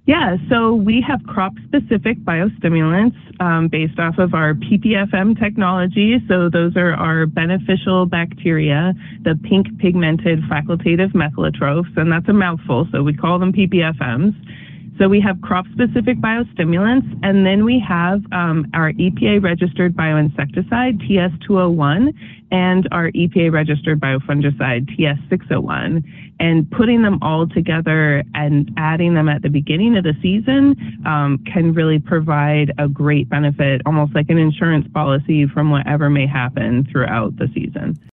Yeah, so we have crop-specific biostimulants based off of our PPFM technology. So those are our beneficial bacteria, the pink pigmented facultative methylotrophs, and that's a mouthful, so we call them PPFMs. So we have crop-specific biostimulants, and then we have our EPA-registered bioinsecticide, TS201, and our EPA-registered biofungicide, TS601. And putting them all together and adding them at the beginning of the season can really provide a great benefit, almost like an insurance policy from whatever may happen throughout the season.